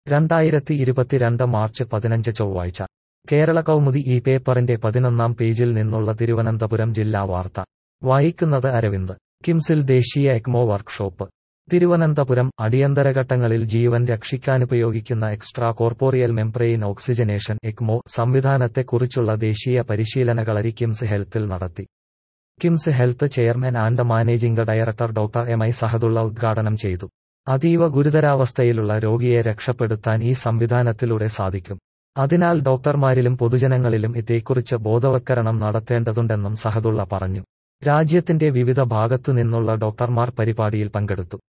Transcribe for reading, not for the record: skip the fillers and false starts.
2022 March 15 ചൊവ്വാഴ്ച കേരള കൗമുദി ഈ പേപ്പറിന്റെ 11-ാം പേജിൽ നിന്നുള്ള തിരുവനന്തപുരം ജില്ലാ വാർത്ത വായിക്കുന്നത് അരവിന്ദ്. കിംസിൽ ദേശീയ എക്മോ വർക്ക്ഷോപ്പ്. തിരുവനന്തപുരം അടിയന്തരഘട്ടങ്ങളിൽ ജീവൻ രക്ഷിക്കാനുപയോഗിക്കുന്ന extra corporeal membrane oxygenation ECMO സംവിധാനത്തെക്കുറിച്ചുള്ള ദേശീയ പരിശീലനകളരി കിംസ് ഹെൽത്തിൽ നടത്തി. KIMS health chairman and managing director doctor MI. Sahadulla ഉദ്ഘാടനം ചെയ്തു. അതീവ ഗുരുതരാവസ്ഥയിലുള്ള രോഗിയെ രക്ഷപ്പെടുത്താൻ ഈ സംവിധാനത്തിലൂടെ സാധിക്കും. അതിനാൽ ഡോക്ടർമാരിലും പൊതുജനങ്ങളിലും ഇതേക്കുറിച്ച് ബോധവത്കരണം നടത്തേണ്ടതുണ്ടെന്നും സഹദുള്ള പറഞ്ഞു. രാജ്യത്തിന്റെ വിവിധ ഭാഗത്തുനിന്നുള്ള ഡോക്ടർമാർ പരിപാടിയിൽ പങ്കെടുത്തു.